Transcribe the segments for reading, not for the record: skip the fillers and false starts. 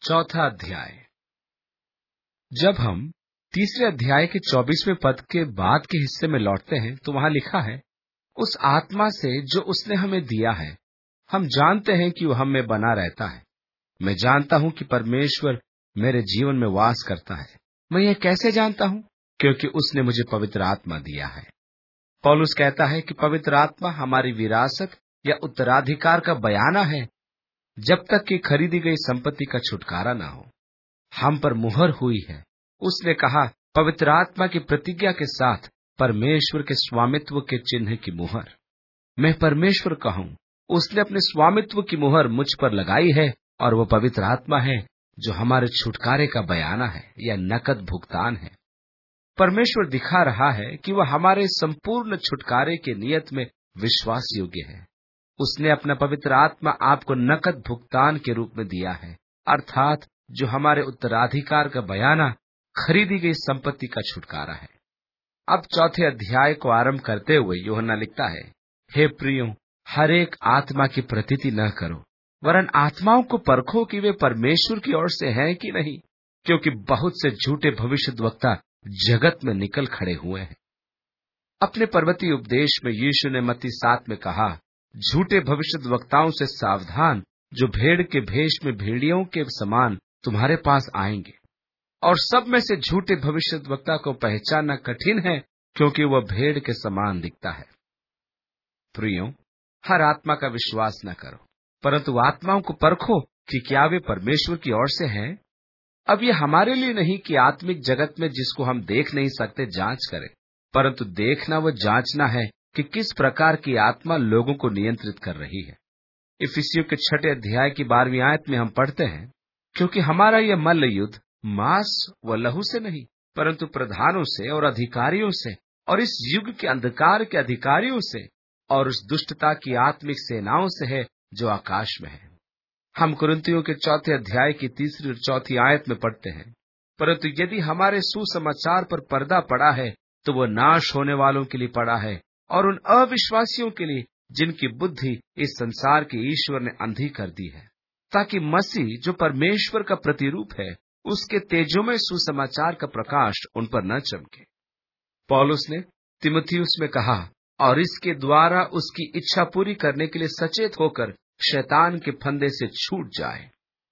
चौथा अध्याय। जब हम तीसरे अध्याय के 24वें पद के बाद के हिस्से में लौटते हैं तो वहां लिखा है, उस आत्मा से जो उसने हमें दिया है हम जानते हैं कि वो हम में बना रहता है। मैं जानता हूं कि परमेश्वर मेरे जीवन में वास करता है। मैं यह कैसे जानता हूं? क्योंकि उसने मुझे पवित्र आत्मा दिया है। पौलुस कहता है कि पवित्र आत्मा हमारी विरासत या उत्तराधिकार का बयाना है, जब तक कि खरीदी गई संपत्ति का छुटकारा न हो। हम पर मुहर हुई है। उसने कहा, पवित्र आत्मा की प्रतिज्ञा के साथ परमेश्वर के स्वामित्व के चिन्ह की मुहर। मैं परमेश्वर का हूं। उसने अपने स्वामित्व की मुहर मुझ पर लगाई है और वो पवित्र आत्मा है जो हमारे छुटकारे का बयाना है या नकद भुगतान है। परमेश्वर दिखा रहा है कि वह हमारे संपूर्ण छुटकारे के नियत में विश्वास योग्य है। उसने अपना पवित्र आत्मा आपको नकद भुगतान के रूप में दिया है, अर्थात जो हमारे उत्तराधिकार का बयाना, खरीदी गई संपत्ति का छुटकारा है। अब चौथे अध्याय को आरंभ करते हुए यूहन्ना लिखता है, हे प्रियो, हर एक आत्मा की प्रतीति न करो, वरन आत्माओं को परखो कि वे परमेश्वर की ओर से हैं कि नहीं, क्योंकि बहुत से झूठे भविष्यद्वक्ता जगत में निकल खड़े हुए हैं। अपने पर्वतीय उपदेश में यीशु ने मत्ती 7 में कहा, झूठे भविष्यद्वक्ताओं से सावधान, जो भेड़ के भेष में भेड़ियों के समान तुम्हारे पास आएंगे। और सब में से झूठे भविष्यद्वक्ता को पहचानना कठिन है, क्योंकि वह भेड़ के समान दिखता है। प्रियो, हर आत्मा का विश्वास न करो, परंतु आत्माओं को परखो कि क्या वे परमेश्वर की ओर से हैं। अब ये हमारे लिए नहीं कि आत्मिक जगत में जिसको हम देख नहीं सकते जांच करें, परंतु देखना व जांचना है कि किस प्रकार की आत्मा लोगों को नियंत्रित कर रही है। इफिसियों के 6 अध्याय की 12वीं आयत में हम पढ़ते हैं, क्योंकि हमारा यह मल्ल युद्ध मांस व लहू से नहीं, परंतु प्रधानों से और अधिकारियों से और इस युग के अंधकार के अधिकारियों से और उस दुष्टता की आत्मिक सेनाओं से है जो आकाश में है। हम कुरिन्थियों के 4 अध्याय की 3 और 4 आयत में पढ़ते हैं, परंतु यदि हमारे सुसमाचार पर पर्दा पड़ा है तो वो नाश होने वालों के लिए पड़ा है और उन अविश्वासियों के लिए जिनकी बुद्धि इस संसार के ईश्वर ने अंधी कर दी है, ताकि मसीह जो परमेश्वर का प्रतिरूप है उसके तेजोमय सुसमाचार का प्रकाश उन पर न चमके। पौलुस ने तीमुथियुस में कहा, और इसके द्वारा उसकी इच्छा पूरी करने के लिए सचेत होकर शैतान के फंदे से छूट जाए।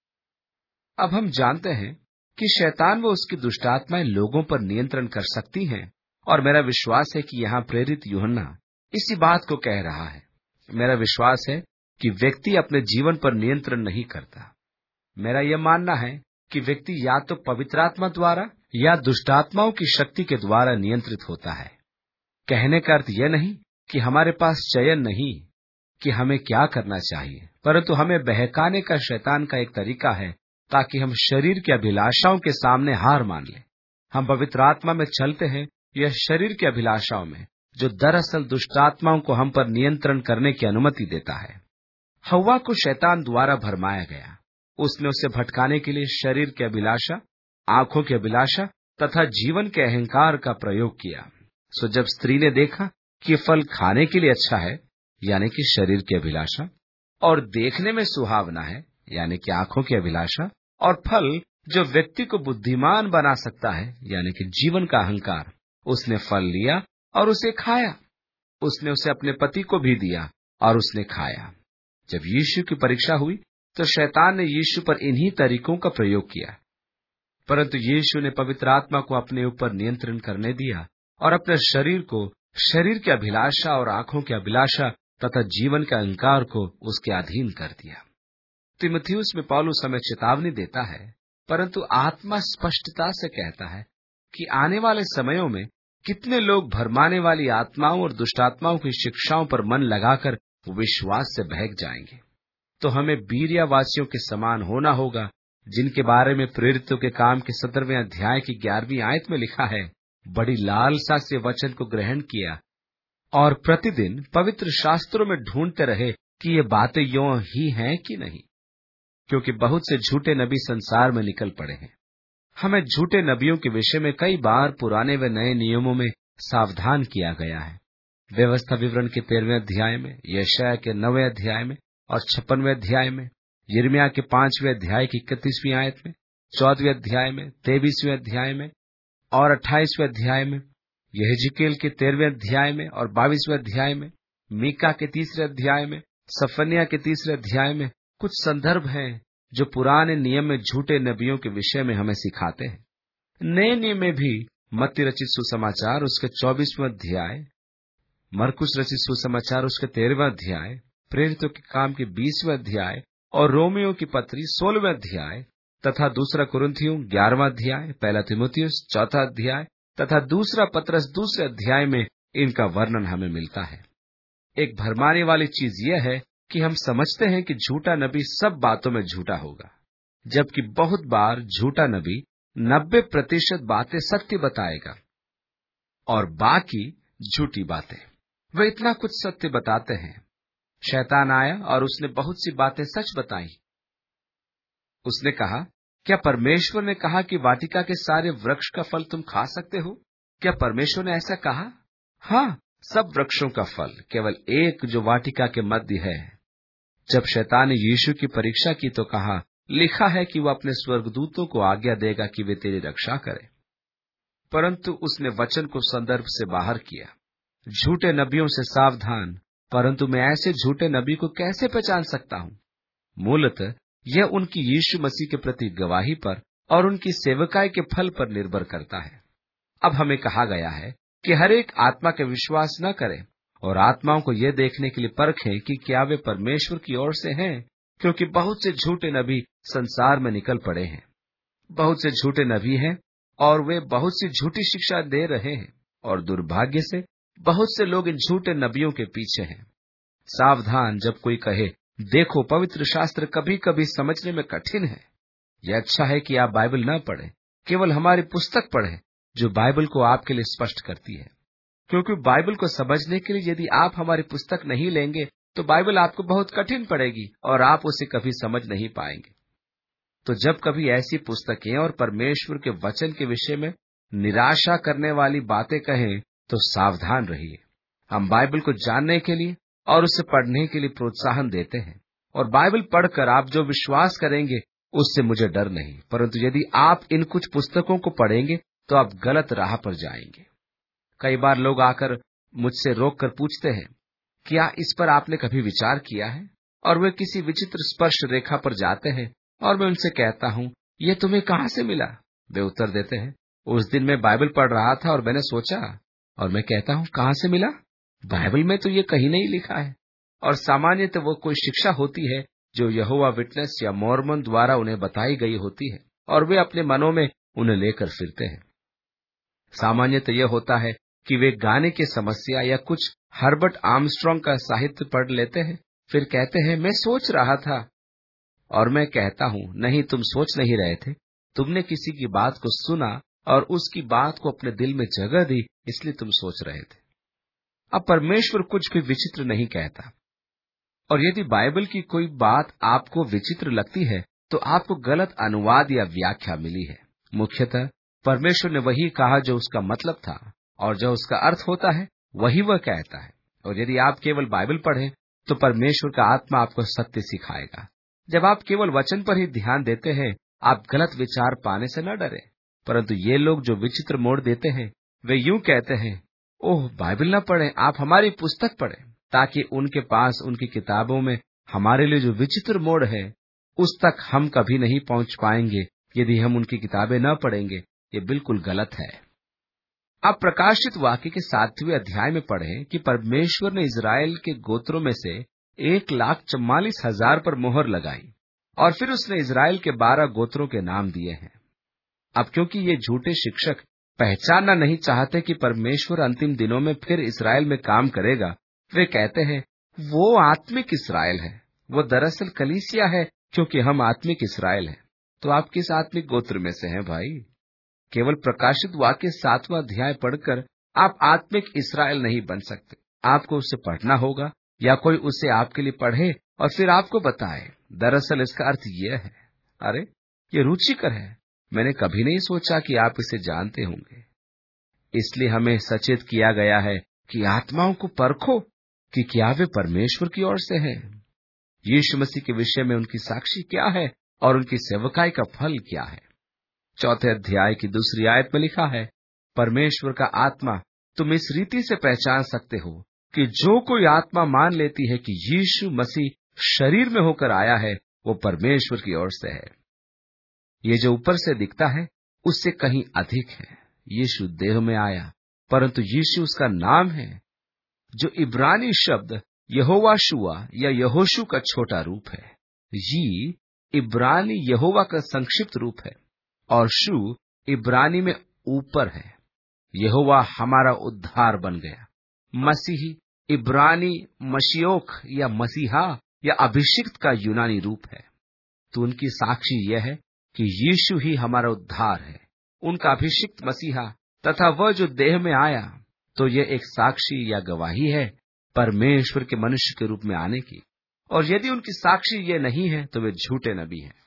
अब हम जानते हैं कि शैतान व उसकी दुष्टात्माएं लोगों पर नियंत्रण कर सकती हैं, और मेरा विश्वास है कि यहाँ प्रेरित यूहन्ना इसी बात को कह रहा है। मेरा विश्वास है कि व्यक्ति अपने जीवन पर नियंत्रण नहीं करता। मेरा यह मानना है कि व्यक्ति या तो पवित्र आत्मा द्वारा या दुष्टात्माओं की शक्ति के द्वारा नियंत्रित होता है। कहने का अर्थ यह नहीं कि हमारे पास चयन नहीं कि हमें क्या करना चाहिए, परंतु हमें बहकाने का शैतान का एक तरीका है ताकि हम शरीर की अभिलाषाओं के सामने हार मान लें। हम पवित्र आत्मा में चलते हैं यह शरीर की अभिलाषाओं में, जो दरअसल दुष्टात्माओं को हम पर नियंत्रण करने की अनुमति देता है। हव्वा को शैतान द्वारा भरमाया गया। उसने उसे भटकाने के लिए शरीर की अभिलाषा, आंखों की अभिलाषा तथा जीवन के अहंकार का प्रयोग किया। सो जब स्त्री ने देखा कि फल खाने के लिए अच्छा है, यानी कि शरीर की अभिलाषा, और देखने में सुहावना है, यानी कि आंखों की अभिलाषा, और फल जो व्यक्ति को बुद्धिमान बना सकता है, यानी कि जीवन का अहंकार, उसने फल लिया और उसे खाया। उसने उसे अपने पति को भी दिया और उसने खाया। जब यीशु की परीक्षा हुई तो शैतान ने यीशु पर इन्हीं तरीकों का प्रयोग किया, परंतु यीशु ने पवित्र आत्मा को अपने ऊपर नियंत्रण करने दिया और अपने शरीर को, शरीर की अभिलाषा और आंखों की अभिलाषा तथा जीवन के अहंकार को उसके अधीन कर दिया। तीमुथियुस में पौलुस हमें चेतावनी देता है, परंतु आत्मा स्पष्टता से कहता है कि आने वाले समयों में कितने लोग भरमाने वाली आत्माओं और दुष्टात्माओं की शिक्षाओं पर मन लगाकर विश्वास से बहक जाएंगे। तो हमें बीरिया वासियों के समान होना होगा, जिनके बारे में प्रेरितों के काम के 17वें अध्याय की 11वीं आयत में लिखा है, बड़ी लालसा से वचन को ग्रहण किया और प्रतिदिन पवित्र शास्त्रों में ढूंढते रहे कि ये बातें यों ही हैं कि नहीं, क्योंकि बहुत से झूठे नबी संसार में निकल पड़े हैं। हमें झूठे नबियों के विषय में कई बार पुराने व नए नियमों में सावधान किया गया है। व्यवस्था विवरण के 13वें अध्याय में, यशायाह के 9वें अध्याय में और 56वें अध्याय में, यिर्मयाह के 5वें अध्याय की 31वीं आयत में, 14वें अध्याय में, 23वें अध्याय में और 28वें अध्याय में, यहेजकेल के 13वें अध्याय में और 22वें अध्याय में, मीका के 3रे अध्याय में, सफन्याह के 3रे अध्याय में कुछ संदर्भ हैं जो पुराने नियम में झूठे नबियों के विषय में हमें सिखाते हैं। नए नियम में भी मत्ती रचित सुसमाचार उसके 24वें अध्याय, मरकुस रचित सुसमाचार उसके 13वें अध्याय, प्रेरितों के काम के 20वें अध्याय और रोमियो की पत्री 16वें अध्याय तथा दूसरा कुरिन्थियों 11वां अध्याय, पहला तीमुथियुस 4था अध्याय तथा दूसरा पत्रस 2 अध्याय में इनका वर्णन हमें मिलता है। एक भरमाने वाली चीज यह है कि हम समझते हैं कि झूठा नबी सब बातों में झूठा होगा, जबकि बहुत बार झूठा नबी 90% बातें सत्य बताएगा और बाकी झूठी बातें। वे इतना कुछ सत्य बताते हैं। शैतान आया और उसने बहुत सी बातें सच बताई। उसने कहा, क्या परमेश्वर ने कहा कि वाटिका के सारे वृक्ष का फल तुम खा सकते हो? क्या परमेश्वर ने ऐसा कहा? हाँ, सब वृक्षों का फल, केवल एक जो वाटिका के मध्य है। जब शैतान ने यीशु की परीक्षा की तो कहा, लिखा है कि वह अपने स्वर्गदूतों को आज्ञा देगा कि वे तेरी रक्षा करें। परंतु उसने वचन को संदर्भ से बाहर किया। झूठे नबियों से सावधान, परंतु मैं ऐसे झूठे नबी को कैसे पहचान सकता हूँ? मूलतः यह उनकी यीशु मसीह के प्रति गवाही पर और उनकी सेवकाई के फल पर निर्भर करता है। अब हमें कहा गया है कि हर एक आत्मा के विश्वास न करें और आत्माओं को यह देखने के लिए परखें कि क्या वे परमेश्वर की ओर से हैं, क्योंकि बहुत से झूठे नबी संसार में निकल पड़े हैं। बहुत से झूठे नबी हैं और वे बहुत सी झूठी शिक्षा दे रहे हैं और दुर्भाग्य से बहुत से लोग इन झूठे नबियों के पीछे हैं। सावधान जब कोई कहे, देखो पवित्र शास्त्र कभी कभी समझने में कठिन है। यह अच्छा है कि आप बाइबल न पढ़ें, केवल हमारी पुस्तक पढ़ें जो बाइबल को आपके लिए स्पष्ट करती है। क्योंकि बाइबल को समझने के लिए यदि आप हमारी पुस्तक नहीं लेंगे तो बाइबल आपको बहुत कठिन पड़ेगी और आप उसे कभी समझ नहीं पाएंगे। तो जब कभी ऐसी पुस्तकें और परमेश्वर के वचन के विषय में निराशा करने वाली बातें कहें तो सावधान रहिए। हम बाइबल को जानने के लिए और उसे पढ़ने के लिए प्रोत्साहन देते हैं और बाइबल पढ़कर आप जो विश्वास करेंगे उससे मुझे डर नहीं, परंतु यदि आप इन कुछ पुस्तकों को पढ़ेंगे तो आप गलत राह पर जाएंगे। कई बार लोग आकर मुझसे रोककर पूछते हैं, क्या इस पर आपने कभी विचार किया है? और वे किसी विचित्र स्पर्श रेखा पर जाते हैं और मैं उनसे कहता हूँ, ये तुम्हें कहाँ से मिला? वे उत्तर देते हैं, उस दिन मैं बाइबल पढ़ रहा था और मैंने सोचा। और मैं कहता हूँ, कहाँ से मिला? बाइबल में तो ये कहीं नहीं लिखा है। और सामान्यतः वो कोई शिक्षा होती है जो यहोवा विटनेस या मॉर्मन द्वारा उन्हें बताई गई होती है और वे अपने मनों में उन्हें लेकर फिरते हैं। सामान्यतः यह होता है कि वे गाने की समस्या या कुछ हर्बर्ट आर्मस्ट्रांग का साहित्य पढ़ लेते हैं, फिर कहते हैं, मैं सोच रहा था। और मैं कहता हूं, नहीं, तुम सोच नहीं रहे थे, तुमने किसी की बात को सुना और उसकी बात को अपने दिल में जगह दी, इसलिए तुम सोच रहे थे। अब परमेश्वर कुछ भी विचित्र नहीं कहता, और यदि बाइबल की कोई बात आपको विचित्र लगती है तो आपको गलत अनुवाद या व्याख्या मिली है। मुख्यतः परमेश्वर ने वही कहा जो उसका मतलब था, और जो उसका अर्थ होता है वही वह कहता है। और यदि आप केवल बाइबल पढ़ें तो परमेश्वर का आत्मा आपको सत्य सिखाएगा। जब आप केवल वचन पर ही ध्यान देते हैं, आप गलत विचार पाने से न डरें। परंतु ये लोग जो विचित्र मोड़ देते हैं, वे यूं कहते हैं, ओह, बाइबल न पढ़ें, आप हमारी पुस्तक पढ़ें, ताकि उनके पास उनकी किताबों में हमारे लिए जो विचित्र मोड़ है उस तक हम कभी नहीं पहुंच पाएंगे यदि हम उनकी किताबें न पढ़ेंगे। ये बिल्कुल गलत है। आप प्रकाशित वाक्य के 7वें अध्याय में पढ़ें कि परमेश्वर ने इजराइल के गोत्रों में से 1,44,000 पर मोहर लगाई और फिर उसने इजराइल के 12 गोत्रों के नाम दिए हैं। अब क्योंकि ये झूठे शिक्षक पहचानना नहीं चाहते कि परमेश्वर अंतिम दिनों में फिर इजराइल में काम करेगा, वे कहते हैं वो आत्मिक इस्राएल है। वो दरअसल कलीसिया है, क्योंकि हम आत्मिक इस्राएल हैं। तो आप किस आत्मिक गोत्र में से हैं भाई? केवल प्रकाशित वाक्य 7वां अध्याय पढ़कर आप आत्मिक इस्राएल नहीं बन सकते। आपको उसे पढ़ना होगा या कोई उसे आपके लिए पढ़े और फिर आपको बताए। दरअसल इसका अर्थ यह है, अरे ये रुचिकर है, मैंने कभी नहीं सोचा कि आप इसे जानते होंगे। इसलिए हमें सचेत किया गया है कि आत्माओं को परखो कि क्या वे परमेश्वर की ओर से हैं। यीशु मसीह के विषय में उनकी साक्षी क्या है और उनकी सेवकाई का फल क्या है। 4 अध्याय की 2 आयत में लिखा है, परमेश्वर का आत्मा तुम इस रीति से पहचान सकते हो कि जो कोई आत्मा मान लेती है कि यीशु मसीह शरीर में होकर आया है, वो परमेश्वर की ओर से है। ये जो ऊपर से दिखता है उससे कहीं अधिक है। यीशु देह में आया, परंतु यीशु उसका नाम है, जो इब्रानी शब्द यहोवा शुआ या यहोशू का छोटा रूप है। ये इब्रानी यहोवा का संक्षिप्त रूप है और शू इब्रानी में ऊपर है। यहोवा हमारा उद्धार बन गया। मसीही इब्रानी मशियोख या मसीहा या अभिषिक्त का यूनानी रूप है। तो उनकी साक्षी यह है कि यीशु ही हमारा उद्धार है, उनका अभिषिक्त मसीहा तथा वह जो देह में आया। तो यह एक साक्षी या गवाही है परमेश्वर के मनुष्य के रूप में आने की। और यदि उनकी साक्षी ये नहीं है तो वे झूठे नबी हैं।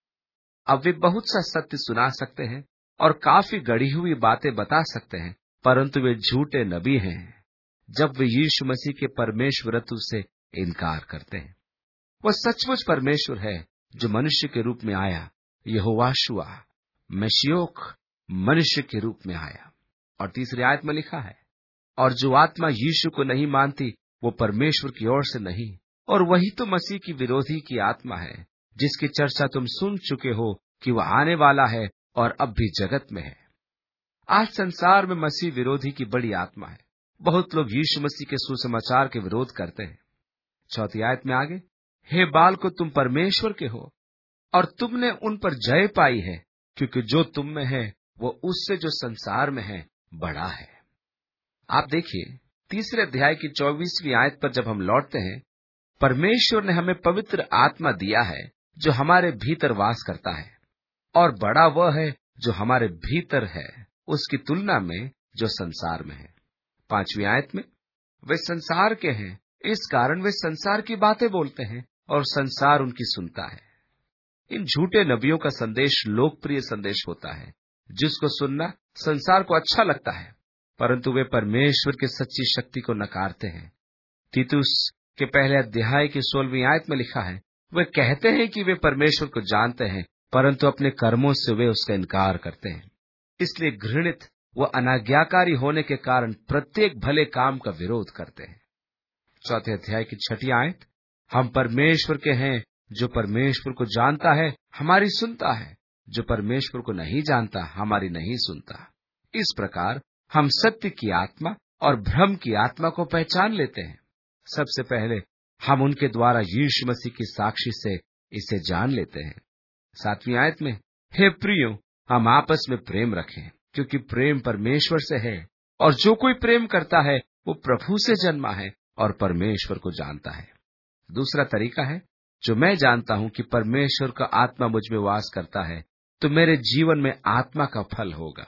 अब वे बहुत सा सत्य सुना सकते हैं और काफी गढ़ी हुई बातें बता सकते हैं, परंतु वे झूठे नबी हैं जब वे यीशु मसीह के परमेश्वरत्व से इनकार करते हैं। वह सचमुच परमेश्वर है जो मनुष्य के रूप में आया, यहोवा शुआ मशियोख मनुष्य के रूप में आया। और 3 आयत में लिखा है, और जो आत्मा यीशु को नहीं मानती वो परमेश्वर की ओर से नहीं, और वही तो मसीह की विरोधी की आत्मा है, जिसकी चर्चा तुम सुन चुके हो कि वह आने वाला है और अब भी जगत में है। आज संसार में मसीह विरोधी की बड़ी आत्मा है। बहुत लोग यीशु मसीह के सुसमाचार के विरोध करते हैं। 4 आयत में आगे, हे बाल को तुम परमेश्वर के हो और तुमने उन पर जय पाई है, क्योंकि जो तुम में है वो उससे जो संसार में है बड़ा है। आप देखिए 3 अध्याय की 24वीं आयत पर जब हम लौटते हैं, परमेश्वर ने हमें पवित्र आत्मा दिया है जो हमारे भीतर वास करता है, और बड़ा वह है जो हमारे भीतर है उसकी तुलना में जो संसार में है। 5वीं आयत में, वे संसार के हैं, इस कारण वे संसार की बातें बोलते हैं और संसार उनकी सुनता है। इन झूठे नबियों का संदेश लोकप्रिय संदेश होता है, जिसको सुनना संसार को अच्छा लगता है, परंतु वे परमेश्वर की सच्ची शक्ति को नकारते हैं। तीतुस के 1 अध्याय की 16वीं आयत में लिखा है, वे कहते हैं कि वे परमेश्वर को जानते हैं, परंतु अपने कर्मों से वे उसका इनकार करते हैं। इसलिए घृणित व अनाज्ञाकारी होने के कारण प्रत्येक भले काम का विरोध करते हैं। 4 अध्याय की 6वीं आयत, हम परमेश्वर के हैं, जो परमेश्वर को जानता है हमारी सुनता है, जो परमेश्वर को नहीं जानता हमारी नहीं सुनता। इस प्रकार हम सत्य की आत्मा और भ्रम की आत्मा को पहचान लेते हैं। सबसे पहले हम उनके द्वारा यीशु मसीह की साक्षी से इसे जान लेते हैं। 7वीं आयत में, हे प्रियो, हम आपस में प्रेम रखें, क्योंकि प्रेम परमेश्वर से है, और जो कोई प्रेम करता है वो प्रभु से जन्मा है और परमेश्वर को जानता है। दूसरा तरीका है, जो मैं जानता हूं कि परमेश्वर का आत्मा मुझ में वास करता है, तो मेरे जीवन में आत्मा का फल होगा।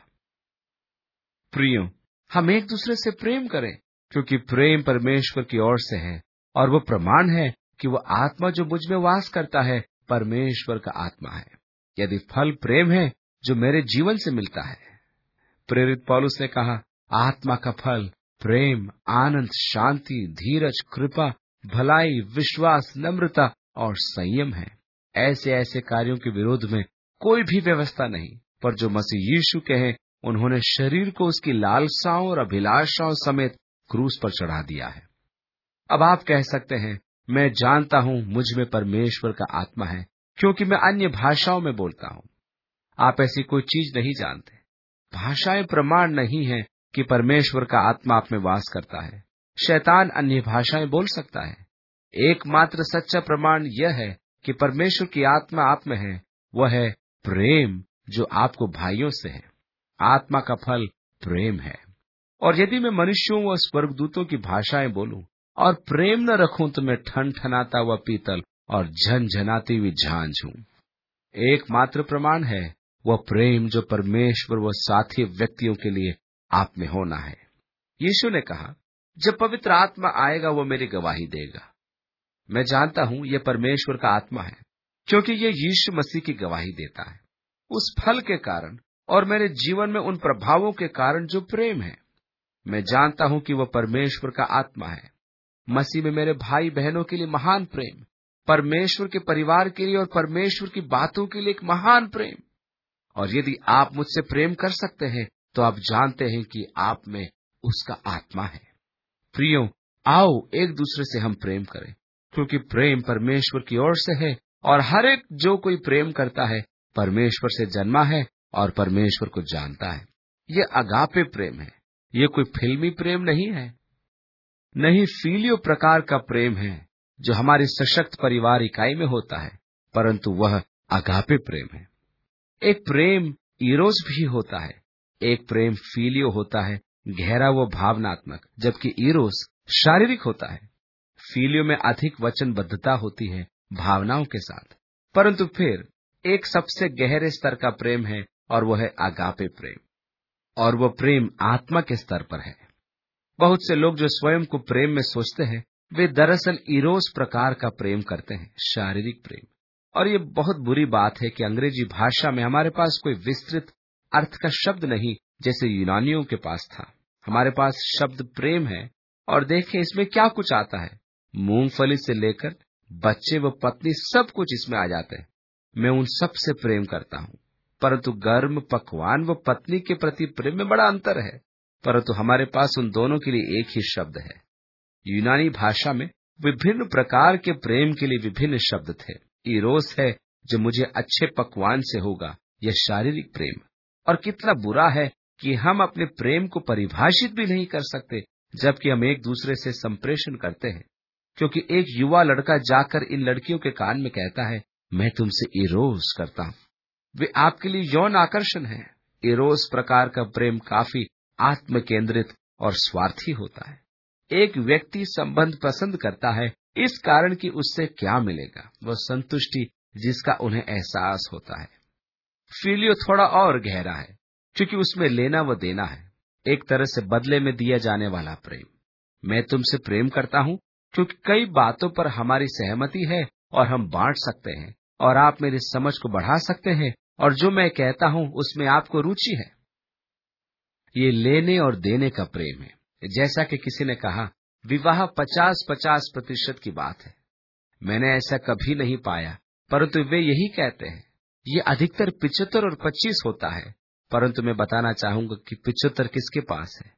प्रियो, हम एक दूसरे से प्रेम करें, क्योंकि प्रेम परमेश्वर की ओर से है, और वो प्रमाण है कि वो आत्मा जो मुझ में वास करता है परमेश्वर का आत्मा है। यदि फल प्रेम है जो मेरे जीवन से मिलता है। प्रेरित पौलुस ने कहा, आत्मा का फल प्रेम, आनंद, शांति, धीरज, कृपा, भलाई, विश्वास, नम्रता और संयम है। ऐसे ऐसे कार्यों के विरोध में कोई भी व्यवस्था नहीं, पर जो मसीह यीशु के हैं उन्होंने शरीर को उसकी लालसाओं और अभिलाषाओं समेत क्रूस पर चढ़ा दिया है। अब आप कह सकते हैं, मैं जानता हूं मुझ में परमेश्वर का आत्मा है, क्योंकि मैं अन्य भाषाओं में बोलता हूं। आप ऐसी कोई चीज नहीं जानते। भाषाएं प्रमाण नहीं है कि परमेश्वर का आत्मा आप में वास करता है। शैतान अन्य भाषाएं बोल सकता है। एकमात्र सच्चा प्रमाण यह है कि परमेश्वर की आत्मा आप में है, वह है प्रेम जो आपको भाइयों से है। आत्मा का फल प्रेम है। और यदि मैं मनुष्यों व स्वर्गदूतों की भाषाएं बोलूं और प्रेम न रखूं तो मैं ठनठनाता हुआ पीतल और झनझनाती हुई झांझ हूं। एकमात्र प्रमाण है वह प्रेम जो परमेश्वर व साथी व्यक्तियों के लिए आप में होना है। यीशु ने कहा, जब पवित्र आत्मा आएगा वो मेरी गवाही देगा। मैं जानता हूं यह परमेश्वर का आत्मा है, क्योंकि यह यीशु मसीह की गवाही देता है, उस फल के कारण और मेरे जीवन में उन प्रभावों के कारण जो प्रेम है। मैं जानता हूं कि वह परमेश्वर का आत्मा है। मसीह में मेरे भाई बहनों के लिए महान प्रेम परमेश्वर के परिवार के लिए और परमेश्वर की बातों के लिए एक महान प्रेम। और यदि आप मुझसे प्रेम कर सकते हैं तो आप जानते हैं कि आप में उसका आत्मा है। प्रियो, आओ एक दूसरे से हम प्रेम करें, क्योंकि प्रेम परमेश्वर की ओर से है और हर एक जो कोई प्रेम करता है परमेश्वर से जन्मा है और परमेश्वर को जानता है। ये अगापे प्रेम है। ये कोई फिल्मी प्रेम नहीं है, नहीं फिलियो प्रकार का प्रेम है जो हमारी सशक्त परिवार इकाई में होता है, परंतु वह अगापे प्रेम है। एक प्रेम इरोस भी होता है, एक प्रेम फिलियो होता है, गहरा वो भावनात्मक, जबकि इरोस शारीरिक होता है। फिलियो में अधिक वचनबद्धता होती है भावनाओं के साथ, परंतु फिर एक सबसे गहरे स्तर का प्रेम है और वह है अगापे प्रेम, और वह प्रेम आत्मा के स्तर पर है। बहुत से लोग जो स्वयं को प्रेम में सोचते हैं वे दरअसल इरोस प्रकार का प्रेम करते हैं, शारीरिक प्रेम। और ये बहुत बुरी बात है कि अंग्रेजी भाषा में हमारे पास कोई विस्तृत अर्थ का शब्द नहीं जैसे यूनानियों के पास था। हमारे पास शब्द प्रेम है, और देखें इसमें क्या कुछ आता है। मूंगफली से लेकर बच्चे व पत्नी सब कुछ इसमें आ जाते हैं। मैं उन सब से प्रेम करता हूँ, परंतु गर्म पकवान व पत्नी के प्रति प्रेम में बड़ा अंतर है। परंतु हमारे पास उन दोनों के लिए एक ही शब्द है। यूनानी भाषा में विभिन्न प्रकार के प्रेम के लिए विभिन्न शब्द थे। इरोस है जो मुझे अच्छे पकवान से होगा, यह शारीरिक प्रेम। और कितना बुरा है कि हम अपने प्रेम को परिभाषित भी नहीं कर सकते, जबकि हम एक दूसरे से संप्रेषण करते हैं। क्योंकि एक युवा लड़का जाकर इन लड़कियों के कान में कहता है, मैं तुमसे इरोस करता हूं। वे आपके लिए यौन आकर्षण है। इरोस प्रकार का प्रेम काफी आत्म केंद्रित और स्वार्थी होता है। एक व्यक्ति संबंध पसंद करता है इस कारण कि उससे क्या मिलेगा, वह संतुष्टि जिसका उन्हें एहसास होता है। फिलियो थोड़ा और गहरा है, क्योंकि उसमें लेना व देना है, एक तरह से बदले में दिया जाने वाला प्रेम। मैं तुमसे प्रेम करता हूं क्योंकि कई बातों पर हमारी सहमति है और हम बांट सकते हैं, और आप मेरी समझ को बढ़ा सकते हैं, और जो मैं कहता हूं उसमें आपको रुचि है। ये लेने और देने का प्रेम है। जैसा कि किसी ने कहा, विवाह 50-50% की बात है। मैंने ऐसा कभी नहीं पाया, परंतु वे यही कहते हैं। ये अधिकतर 75 और 25 होता है, परंतु मैं बताना चाहूंगा कि 75 किसके पास है।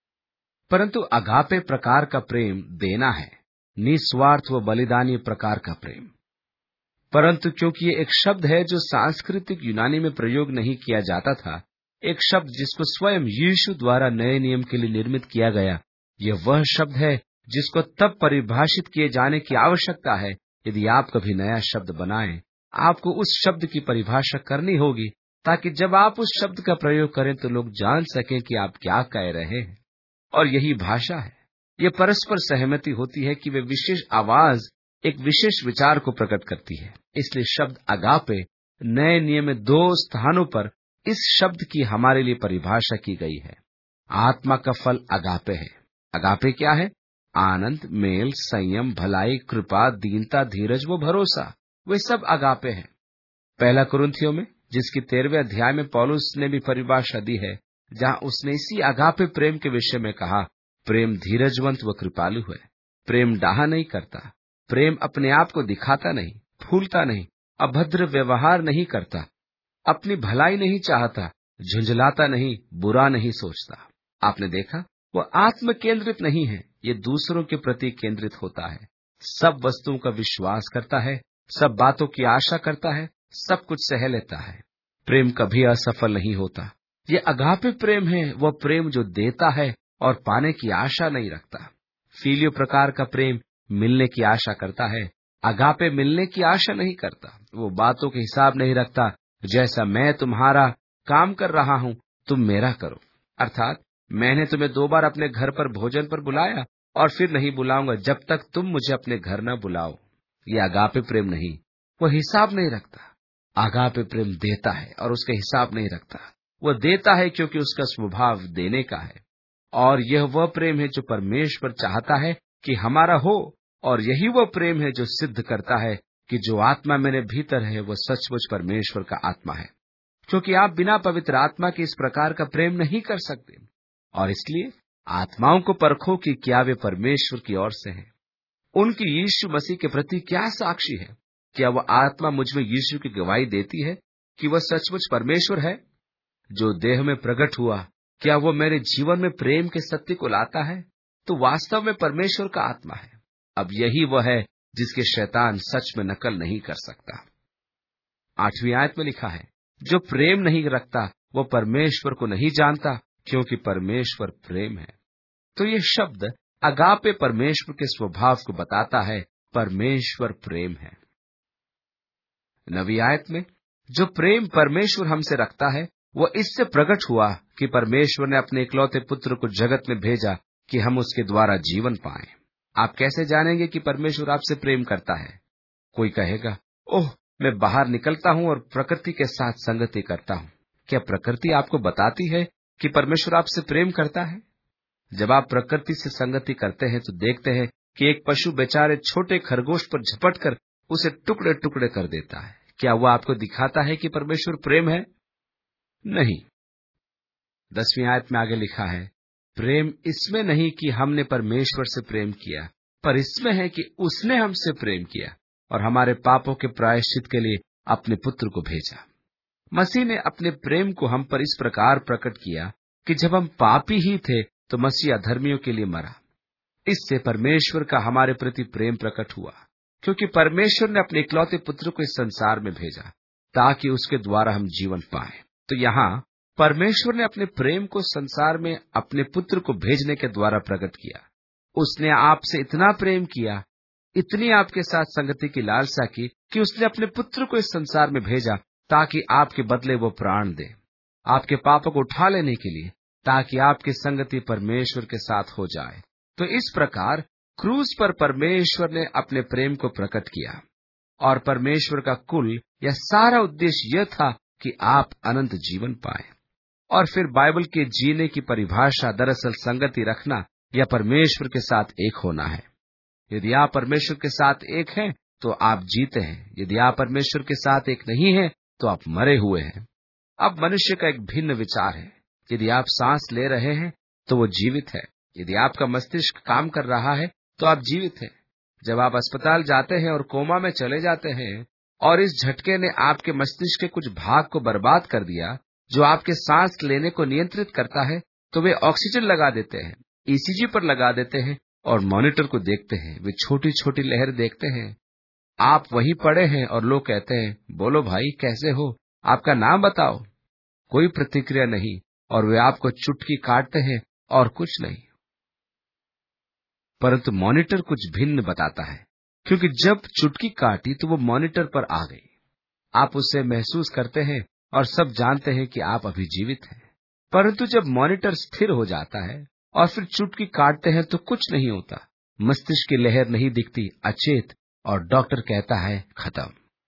परंतु अगापे प्रकार का प्रेम देना है, निस्वार्थ व बलिदानी प्रकार का प्रेम। परंतु क्योंकि ये एक शब्द है जो सांस्कृतिक यूनानी में प्रयोग नहीं किया जाता था, एक शब्द जिसको स्वयं यीशु द्वारा नए नियम के लिए निर्मित किया गया, यह वह शब्द है जिसको तब परिभाषित किए जाने की आवश्यकता है। यदि आप कभी नया शब्द बनाएं, आपको उस शब्द की परिभाषा करनी होगी, ताकि जब आप उस शब्द का प्रयोग करें तो लोग जान सकें कि आप क्या कह रहे हैं। और यही भाषा है। यह परस्पर सहमति होती है कि वे विशेष आवाज एक विशेष विचार को प्रकट करती है। इसलिए शब्द अगापे नए नियम में 2 स्थानों पर इस शब्द की हमारे लिए परिभाषा की गई है। आत्मा का फल अगापे है। अगापे क्या है? आनंद, मेल, संयम, भलाई, कृपा, दीनता, धीरज व भरोसा, वे सब अगापे हैं। 1 कुरिन्थियों में, जिसकी 13वें अध्याय में पौलुस ने भी परिभाषा दी है, जहां उसने इसी अगापे प्रेम के विषय में कहा, प्रेम धीरजवंत व कृपालु है। प्रेम डाहा नहीं करता। प्रेम अपने आप को दिखाता नहीं, फूलता नहीं, अभद्र व्यवहार नहीं करता, अपनी भलाई नहीं चाहता, झुंझलाता नहीं, बुरा नहीं सोचता। आपने देखा, वह आत्म केंद्रित नहीं है, ये दूसरों के प्रति केंद्रित होता है। सब वस्तुओं का विश्वास करता है, सब बातों की आशा करता है, सब कुछ सह लेता है। प्रेम कभी असफल नहीं होता। ये अगापे प्रेम है, वह प्रेम जो देता है और पाने की आशा नहीं रखता। फिलियो प्रकार का प्रेम मिलने की आशा करता है। अगापे मिलने की आशा नहीं करता। वो बातों के हिसाब नहीं रखता। जैसा मैं तुम्हारा काम कर रहा हूं, तुम मेरा करो। अर्थात मैंने तुम्हें 2 बार अपने घर पर भोजन पर बुलाया और फिर नहीं बुलाऊंगा जब तक तुम मुझे अपने घर न बुलाओ। ये अगापे प्रेम नहीं। वो हिसाब नहीं रखता। अगापे प्रेम देता है और उसका हिसाब नहीं रखता। वह देता है क्योंकि उसका स्वभाव देने का है। और यह वह प्रेम है जो परमेश्वर चाहता है कि हमारा हो, और यही वह प्रेम है जो सिद्ध करता है कि जो आत्मा मेरे भीतर है वह सचमुच परमेश्वर का आत्मा है। क्योंकि आप बिना पवित्र आत्मा के इस प्रकार का प्रेम नहीं कर सकते। और इसलिए आत्माओं को परखो कि क्या वे परमेश्वर की ओर से हैं। उनकी यीशु मसीह के प्रति क्या साक्षी है? क्या वह आत्मा मुझ में यीशु की गवाही देती है कि वह सचमुच परमेश्वर है जो देह में प्रकट हुआ? क्या वो मेरे जीवन में प्रेम के सत्य को लाता है? तो वास्तव में परमेश्वर का आत्मा है। अब यही वह है जिसके शैतान सच में नकल नहीं कर सकता। 8वीं आयत में लिखा है, जो प्रेम नहीं रखता वो परमेश्वर को नहीं जानता, क्योंकि परमेश्वर प्रेम है। तो ये शब्द अगापे परमेश्वर के स्वभाव को बताता है। परमेश्वर प्रेम है। 9वीं आयत में, जो प्रेम परमेश्वर हमसे रखता है वो इससे प्रकट हुआ कि परमेश्वर ने अपने इकलौते पुत्र को जगत में भेजा कि हम उसके द्वारा जीवन पाएं। आप कैसे जानेंगे कि परमेश्वर आपसे प्रेम करता है? कोई कहेगा, ओह, मैं बाहर निकलता हूं और प्रकृति के साथ संगति करता हूं। क्या प्रकृति आपको बताती है कि परमेश्वर आपसे प्रेम करता है? जब आप प्रकृति से संगति करते हैं तो देखते हैं कि एक पशु बेचारे छोटे खरगोश पर झपटकर उसे टुकड़े टुकड़े कर देता है। क्या वह आपको दिखाता है कि परमेश्वर प्रेम है? नहीं। 10वीं आयत में आगे लिखा है, प्रेम इसमें नहीं कि हमने परमेश्वर से प्रेम किया, पर इसमें है कि उसने हमसे प्रेम किया और हमारे पापों के प्रायश्चित के लिए अपने पुत्र को भेजा। मसीह ने अपने प्रेम को हम पर इस प्रकार प्रकट किया कि जब हम पापी ही थे तो मसीह अधर्मियों के लिए मरा। इससे परमेश्वर का हमारे प्रति प्रेम प्रकट हुआ, क्योंकि परमेश्वर ने अपने इकलौते पुत्र को इस संसार में भेजा ताकि उसके द्वारा हम जीवन पाएं। तो यहाँ परमेश्वर ने अपने प्रेम को संसार में अपने पुत्र को भेजने के द्वारा प्रकट किया। उसने आपसे इतना प्रेम किया, इतनी आपके साथ संगति की लालसा की कि उसने अपने पुत्र को इस संसार में भेजा ताकि आपके बदले वो प्राण दे, आपके पापों को उठा लेने के लिए, ताकि आपकी संगति परमेश्वर के साथ हो जाए। तो इस प्रकार क्रूस पर परमेश्वर ने अपने प्रेम को प्रकट किया और परमेश्वर का कुल या सारा उद्देश्य यह था कि आप अनंत जीवन पाएं। और फिर बाइबल के जीने की परिभाषा दरअसल संगति रखना या परमेश्वर के साथ एक होना है। यदि आप परमेश्वर के साथ एक हैं तो आप जीते हैं। यदि आप परमेश्वर के साथ एक नहीं हैं तो आप मरे हुए हैं। अब मनुष्य का एक भिन्न विचार है। यदि आप सांस ले रहे हैं तो वो जीवित है। यदि आपका मस्तिष्क काम कर रहा है तो आप जीवित हैं। जब आप अस्पताल जाते हैं और कोमा में चले जाते हैं और इस झटके ने आपके मस्तिष्क के कुछ भाग को बर्बाद कर दिया जो आपके सांस लेने को नियंत्रित करता है, तो वे ऑक्सीजन लगा देते हैं, ईसीजी पर लगा देते हैं और मॉनिटर को देखते हैं। वे छोटी छोटी लहर देखते हैं। आप वहीं पड़े हैं और लोग कहते हैं, बोलो भाई, कैसे हो, आपका नाम बताओ। कोई प्रतिक्रिया नहीं और वे आपको चुटकी काटते हैं और कुछ नहीं। परंतु मॉनिटर कुछ भिन्न बताता है, क्योंकि जब चुटकी काटी तो वो मॉनिटर पर आ गई। आप उसे महसूस करते हैं और सब जानते हैं कि आप अभी जीवित हैं। परंतु जब मॉनिटर स्थिर हो जाता है और फिर चुटकी काटते हैं तो कुछ नहीं होता। मस्तिष्क की लहर नहीं दिखती, अचेत, और डॉक्टर कहता है खत्म।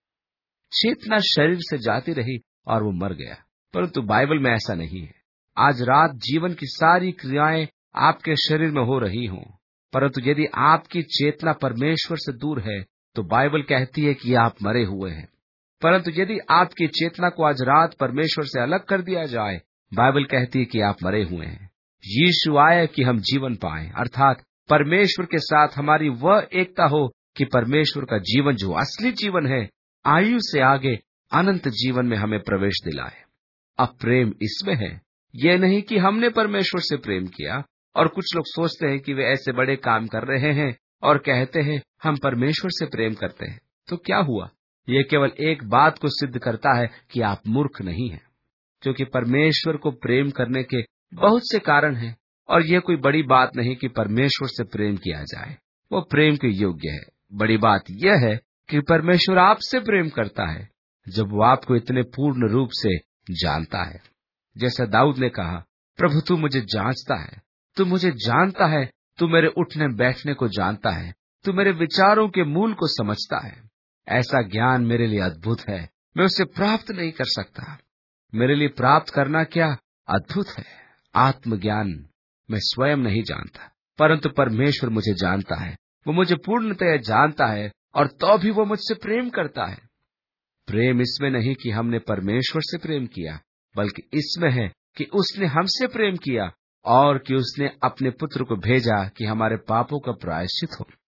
चेतना शरीर से जाती रही और वो मर गया। परंतु बाइबल में ऐसा नहीं है। आज रात जीवन की सारी क्रियाएं आपके शरीर में हो रही हों, परंतु यदि आपकी चेतना परमेश्वर से दूर है तो बाइबल कहती है कि आप मरे हुए हैं। परंतु यदि आपकी चेतना को आज रात परमेश्वर से अलग कर दिया जाए, बाइबल कहती है कि आप मरे हुए हैं। यीशु आया कि हम जीवन पाएं, अर्थात परमेश्वर के साथ हमारी वह एकता हो कि परमेश्वर का जीवन, जो असली जीवन है, आयु से आगे अनंत जीवन में हमें प्रवेश दिलाए। अब प्रेम इसमें है, यह नहीं कि हमने परमेश्वर से प्रेम किया। और कुछ लोग सोचते हैं कि वे ऐसे बड़े काम कर रहे हैं और कहते हैं हम परमेश्वर से प्रेम करते हैं। तो क्या हुआ? यह केवल एक बात को सिद्ध करता है कि आप मूर्ख नहीं हैं, क्योंकि परमेश्वर को प्रेम करने के बहुत से कारण हैं और यह कोई बड़ी बात नहीं कि परमेश्वर से प्रेम किया जाए। वो प्रेम के योग्य है। बड़ी बात यह है कि परमेश्वर आपसे प्रेम करता है जब वो आपको इतने पूर्ण रूप से जानता है। जैसा दाऊद ने कहा, प्रभु तू मुझे जांचता है, तू मुझे जानता है, तू मेरे उठने बैठने को जानता है, तू मेरे विचारों के मूल को समझता है। ऐसा ज्ञान मेरे लिए अद्भुत है, मैं उसे प्राप्त नहीं कर सकता। मेरे लिए प्राप्त करना क्या अद्भुत है। आत्मज्ञान मैं स्वयं नहीं जानता, परंतु परमेश्वर मुझे जानता है। वो मुझे पूर्णतः जानता है और तो भी वो मुझसे प्रेम करता है। प्रेम इसमें नहीं कि हमने परमेश्वर से प्रेम किया, बल्कि इसमें है कि उसने हमसे प्रेम किया और कि उसने अपने पुत्र को भेजा कि हमारे पापों का प्रायश्चित हो।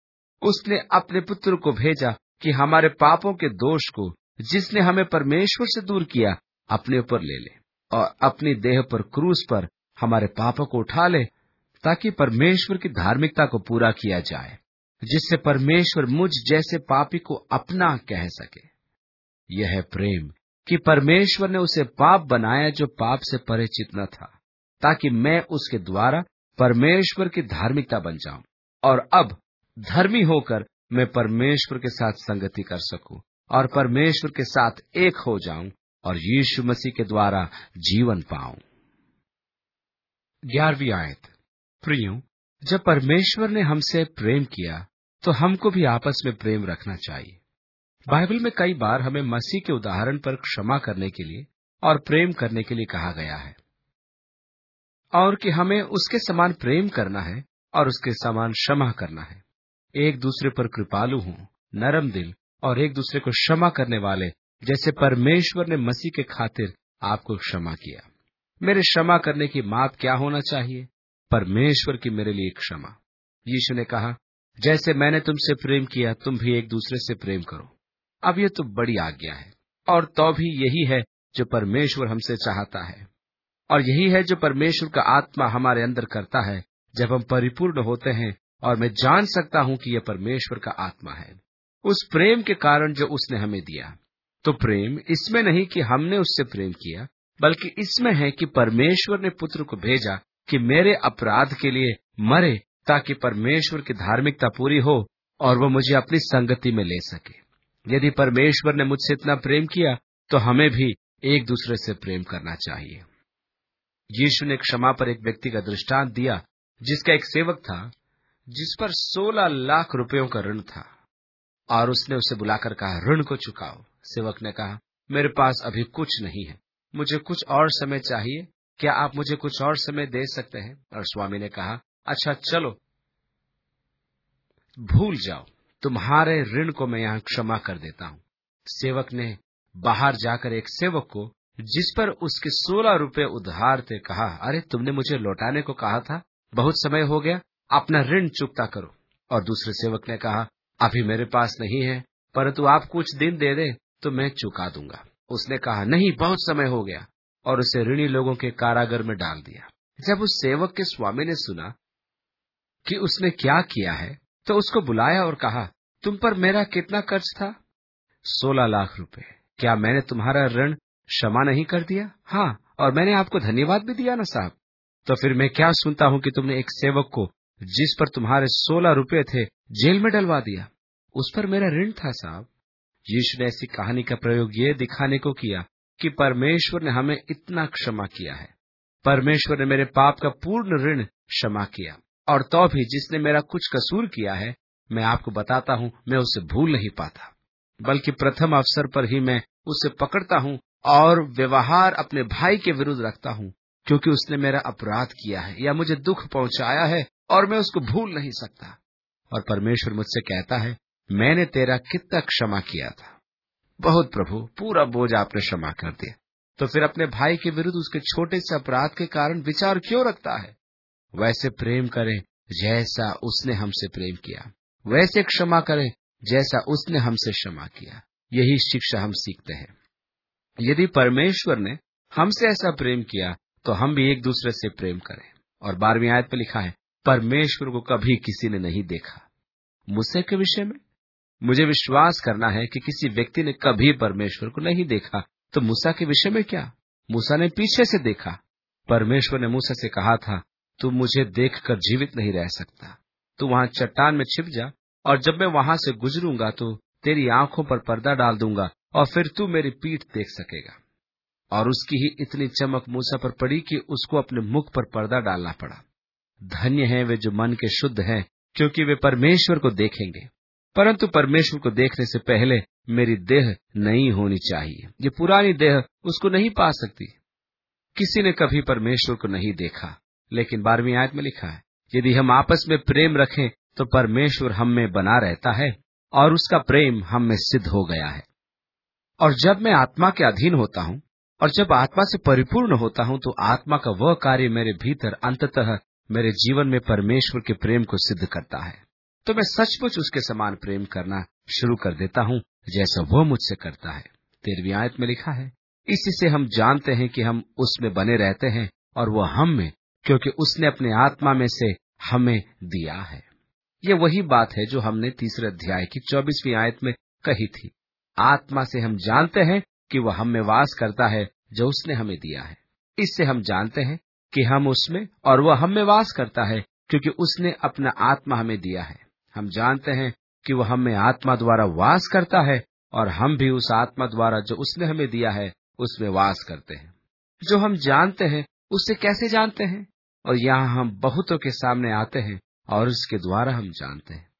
उसने अपने पुत्र को भेजा कि हमारे पापों के दोष को, जिसने हमें परमेश्वर से दूर किया, अपने ऊपर ले ले और अपनी देह पर क्रूस पर हमारे पापों को उठा ले, ताकि परमेश्वर की धार्मिकता को पूरा किया जाए, जिससे परमेश्वर मुझ जैसे पापी को अपना कह सके। यह है प्रेम कि परमेश्वर ने उसे पाप बनाया जो पाप से परिचित न था, ताकि मैं उसके द्वारा परमेश्वर की धार्मिकता बन जाऊं और अब धर्मी होकर मैं परमेश्वर के साथ संगति कर सकूं और परमेश्वर के साथ एक हो जाऊं और यीशु मसीह के द्वारा जीवन पाऊं। 11वीं आयत। प्रियो, जब परमेश्वर ने हमसे प्रेम किया तो हमको भी आपस में प्रेम रखना चाहिए। बाइबल में कई बार हमें मसीह के उदाहरण पर क्षमा करने के लिए और प्रेम करने के लिए कहा गया है, और कि हमें उसके समान प्रेम करना है और उसके समान क्षमा करना है। एक दूसरे पर कृपालु हों, नरम दिल और एक दूसरे को क्षमा करने वाले, जैसे परमेश्वर ने मसीह के खातिर आपको क्षमा किया। मेरे क्षमा करने की माप क्या होना चाहिए? परमेश्वर की मेरे लिए क्षमा। यीशु ने कहा, जैसे मैंने तुमसे प्रेम किया तुम भी एक दूसरे से प्रेम करो। अब ये तो बड़ी आज्ञा है, और तो भी यही है जो परमेश्वर हमसे चाहता है, और यही है जो परमेश्वर का आत्मा हमारे अंदर करता है जब हम परिपूर्ण होते हैं। और मैं जान सकता हूं कि यह परमेश्वर का आत्मा है, उस प्रेम के कारण जो उसने हमें दिया। तो प्रेम इसमें नहीं कि हमने उससे प्रेम किया, बल्कि इसमें है कि परमेश्वर ने पुत्र को भेजा कि मेरे अपराध के लिए मरे, ताकि परमेश्वर की धार्मिकता पूरी हो और वो मुझे अपनी संगति में ले सके। यदि परमेश्वर ने मुझसे इतना प्रेम किया तो हमें भी एक दूसरे से प्रेम करना चाहिए। यीशु ने क्षमा पर एक व्यक्ति का दृष्टांत दिया, जिसका एक सेवक था जिस पर 16 लाख रुपयों का ऋण था, और उसने उसे बुलाकर कहा, ऋण को चुकाओ। सेवक ने कहा, मेरे पास अभी कुछ नहीं है, मुझे कुछ और समय चाहिए, क्या आप मुझे कुछ और समय दे सकते हैं? और स्वामी ने कहा, अच्छा चलो, भूल जाओ, तुम्हारे ऋण को मैं यहाँ क्षमा कर देता हूँ। सेवक ने बाहर जाकर एक सेवक को, जिस पर उसके 16 रुपये उधार थे, कहा, अरे तुमने मुझे लौटाने को कहा था, बहुत समय हो गया, अपना ऋण चुकता करो। और दूसरे सेवक ने कहा, अभी मेरे पास नहीं है, परंतु आप कुछ दिन दे दे तो मैं चुका दूंगा। उसने कहा, नहीं, बहुत समय हो गया, और उसे ऋणी लोगों के कारागार में डाल दिया। जब उस सेवक के स्वामी ने सुना कि उसने क्या किया है, तो उसको बुलाया और कहा, तुम पर मेरा कितना कर्ज था? 16 लाख रुपए। क्या मैंने तुम्हारा ऋण क्षमा नहीं कर दिया? हाँ, और मैंने आपको धन्यवाद भी दिया ना साहब। तो फिर मैं क्या सुनता हूँ कि तुमने एक सेवक को, जिस पर तुम्हारे 16 रुपए थे, जेल में डलवा दिया। उस पर मेरा ऋण था साहब। यीशु ने ऐसी कहानी का प्रयोग ये दिखाने को किया कि परमेश्वर ने हमें इतना क्षमा किया है। परमेश्वर ने मेरे पाप का पूर्ण ऋण क्षमा किया, और तो भी जिसने मेरा कुछ कसूर किया है, मैं आपको बताता हूँ, मैं उसे भूल नहीं पाता, बल्कि प्रथम अवसर पर ही मैं उसे पकड़ता हूँ और व्यवहार अपने भाई के विरुद्ध रखता हूँ, क्योंकि उसने मेरा अपराध किया है या मुझे दुख पहुंचाया है, और मैं उसको भूल नहीं सकता। और परमेश्वर मुझसे कहता है, मैंने तेरा कितना क्षमा किया था। बहुत प्रभु, पूरा बोझ आपने क्षमा कर दिया। तो फिर अपने भाई के विरुद्ध उसके छोटे से अपराध के कारण विचार क्यों रखता है? वैसे प्रेम करें जैसा उसने हमसे प्रेम किया, वैसे क्षमा करें जैसा उसने हमसे क्षमा किया। यही शिक्षा हम सीखते हैं। यदि परमेश्वर ने हमसे ऐसा प्रेम किया तो हम भी एक दूसरे से प्रेम करें। और 12वीं आयत में लिखा है, परमेश्वर को कभी किसी ने नहीं देखा। मूसा के विषय में मुझे विश्वास करना है कि किसी व्यक्ति ने कभी परमेश्वर को नहीं देखा। तो मूसा के विषय में क्या? मूसा ने पीछे से देखा। परमेश्वर ने मूसा से कहा था, तू मुझे देखकर जीवित नहीं रह सकता, तू वहां चट्टान में छिप जा, और जब मैं वहां से गुजरूंगा तो तेरी आंखों पर पर्दा डाल दूंगा, और फिर तू मेरी पीठ देख सकेगा। और उसकी ही इतनी चमक मूसा पर पड़ी कि उसको अपने मुख पर पर्दा डालना पड़ा। धन्य हैं वे जो मन के शुद्ध हैं, क्योंकि वे परमेश्वर को देखेंगे। परंतु परमेश्वर को देखने से पहले मेरी देह नई होनी चाहिए। ये पुरानी देह उसको नहीं पा सकती। किसी ने कभी परमेश्वर को नहीं देखा। लेकिन 12वीं आयत में लिखा है, यदि हम आपस में प्रेम रखें तो परमेश्वर हम में बना रहता है और उसका प्रेम हम में सिद्ध हो गया है। और जब मैं आत्मा के अधीन होता हूँ और जब आत्मा से परिपूर्ण होता हूँ, तो आत्मा का वह कार्य मेरे भीतर अंततः मेरे जीवन में परमेश्वर के प्रेम को सिद्ध करता है। तो मैं सचमुच उसके समान प्रेम करना शुरू कर देता हूँ, जैसा वो मुझसे करता है। 13वीं आयत में लिखा है, इसी से हम जानते हैं कि हम उसमें बने रहते हैं और वो हम में, क्योंकि उसने अपने आत्मा में से हमें दिया है। ये वही बात है जो हमने तीसरे अध्याय की 24वीं आयत में कही थी। आत्मा से हम जानते हैं कि वह हम में वास करता है जो उसने हमें दिया है। इससे हम जानते हैं कि हम उसमें और वह हम में वास करता है, क्योंकि उसने अपना आत्मा हमें दिया है। हम जानते हैं कि वह हम में आत्मा द्वारा वास करता है और हम भी उस आत्मा द्वारा जो उसने हमें दिया है उसमें वास करते हैं। जो हम जानते हैं उससे कैसे जानते हैं? और यहाँ हम बहुतों के सामने आते हैं और उसके द्वारा हम जानते हैं।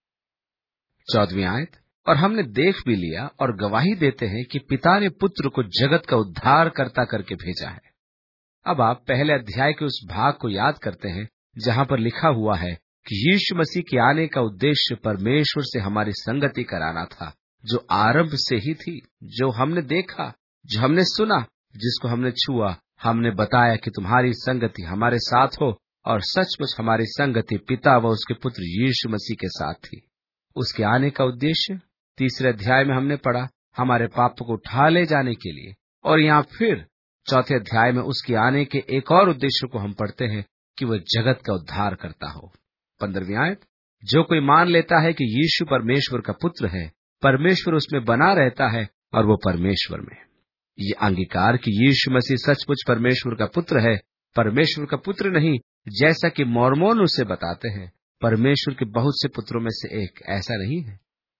14वीं आयत, और हमने देख भी लिया और गवाही देते हैं कि पिता ने पुत्र को जगत का उद्धार करता करके भेजा है। अब आप पहले अध्याय के उस भाग को याद करते हैं जहाँ पर लिखा हुआ है कि यीशु मसीह के आने का उद्देश्य परमेश्वर से हमारी संगति कराना था, जो आरंभ से ही थी। जो हमने देखा, जो हमने सुना, जिसको हमने छुआ, हमने बताया कि तुम्हारी संगति हमारे साथ हो, और सचमुच हमारी संगति पिता व उसके पुत्र यीशु मसीह के साथ थी। उसके आने का उद्देश्य तीसरे अध्याय में हमने पढ़ा, हमारे पापों को उठा ले जाने के लिए। और यहाँ फिर चौथे अध्याय में उसके आने के एक और उद्देश्य को हम पढ़ते हैं कि वह जगत का उद्धार करता हो। 15वीं आयत, जो कोई मान लेता है कि यीशु परमेश्वर का पुत्र है, परमेश्वर उसमें बना रहता है और वो परमेश्वर में। ये अंगीकार कि यीशु मसीह सचमुच परमेश्वर का पुत्र है, परमेश्वर का पुत्र नहीं जैसा कि मोर्मोन उसे बताते हैं, परमेश्वर के बहुत से पुत्रों में से एक, ऐसा नहीं है,